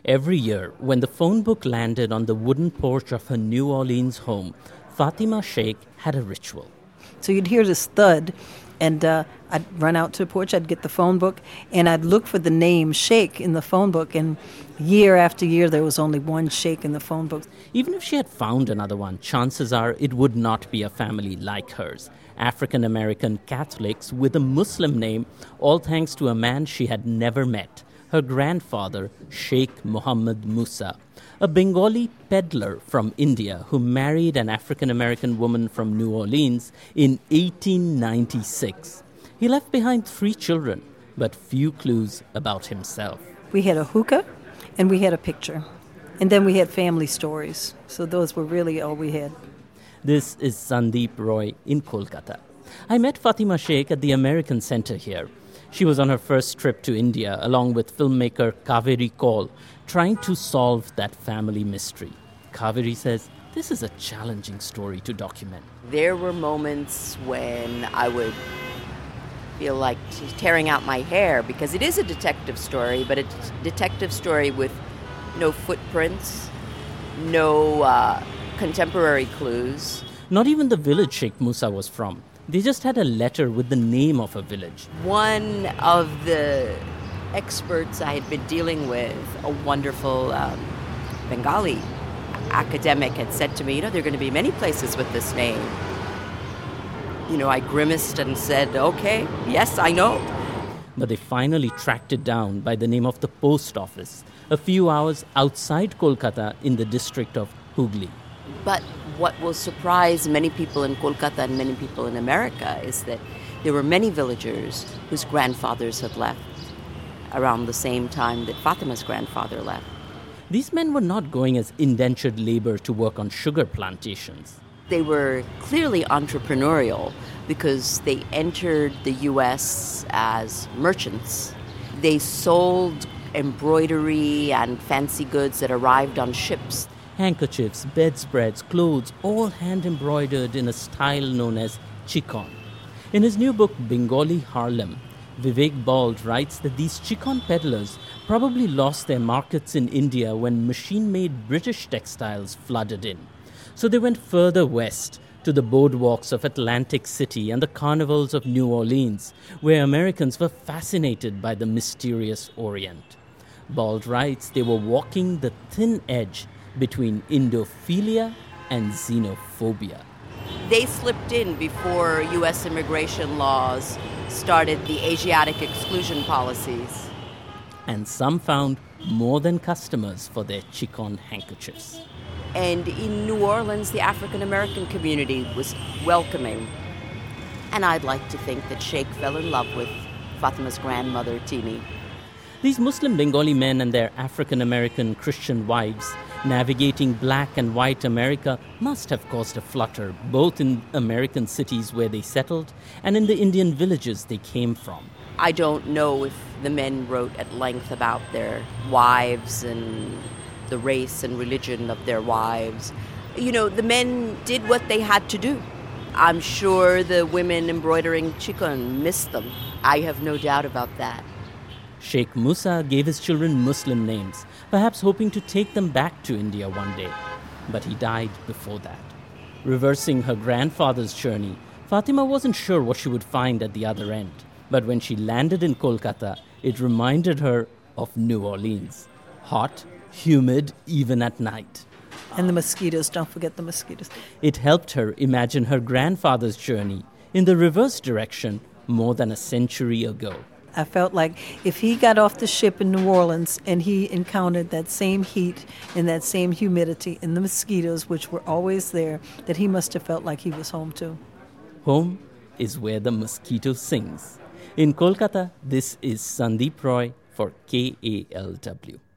Every year, when the phone book landed on the wooden porch of her New Orleans home, Fatima Sheikh had a ritual. So you'd hear this thud, and I'd run out to the porch, I'd get the phone book, and I'd look for the name Sheikh in the phone book, and year after year there was only one Sheikh in the phone book. Even if she had found another one, chances are it would not be a family like hers. African-American Catholics with a Muslim name, all thanks to a man she had never met, her grandfather, Sheikh Muhammad Musa, a Bengali peddler from India who married an African-American woman from New Orleans in 1896. He left behind 3 children, but few clues about himself. We had a hookah, and we had a picture. And then we had family stories. So those were really all we had. This is Sandeep Roy in Kolkata. I met Fatima Sheikh at the American Center here. She was on her first trip to India along with filmmaker Kaveri Kaul, trying to solve that family mystery. Kaveri says this is a challenging story to document. There were moments when I would feel like tearing out my hair because it is a detective story, but a detective story with no footprints, no contemporary clues. Not even the village Sheikh Musa was from. They just had a letter with the name of a village. One of the experts I had been dealing with, a wonderful Bengali academic, had said to me, there are going to be many places with this name. I grimaced and said, okay, yes, I know. But they finally tracked it down by the name of the post office, a few hours outside Kolkata in the district of Hooghly. But what will surprise many people in Kolkata and many people in America is that there were many villagers whose grandfathers had left around the same time that Fatima's grandfather left. These men were not going as indentured labor to work on sugar plantations. They were clearly entrepreneurial because they entered the U.S. as merchants. They sold embroidery and fancy goods that arrived on ships. Handkerchiefs, bedspreads, clothes, all hand-embroidered in a style known as chikan. In his new book, Bengali Harlem, Vivek Bald writes that these chikan peddlers probably lost their markets in India when machine-made British textiles flooded in. So they went further west to the boardwalks of Atlantic City and the carnivals of New Orleans, where Americans were fascinated by the mysterious Orient. Bald writes they were walking the thin edge between Indophilia and xenophobia. They slipped in before U.S. immigration laws started the Asiatic exclusion policies. And some found more than customers for their chikan handkerchiefs. And in New Orleans, the African-American community was welcoming. And I'd like to think that Sheikh fell in love with Fatima's grandmother, Tini. These Muslim Bengali men and their African-American Christian wives navigating black and white America must have caused a flutter, both in American cities where they settled and in the Indian villages they came from. I don't know if the men wrote at length about their wives and the race and religion of their wives. The men did what they had to do. I'm sure the women embroidering chikan missed them. I have no doubt about that. Sheikh Musa gave his children Muslim names, perhaps hoping to take them back to India one day. But he died before that. Reversing her grandfather's journey, Fatima wasn't sure what she would find at the other end. But when she landed in Kolkata, it reminded her of New Orleans. Hot, humid, even at night. And the mosquitoes, don't forget the mosquitoes. It helped her imagine her grandfather's journey in the reverse direction more than a century ago. I felt like if he got off the ship in New Orleans and he encountered that same heat and that same humidity and the mosquitoes, which were always there, that he must have felt like he was home too. Home is where the mosquito sings. In Kolkata, this is Sandeep Roy for KALW.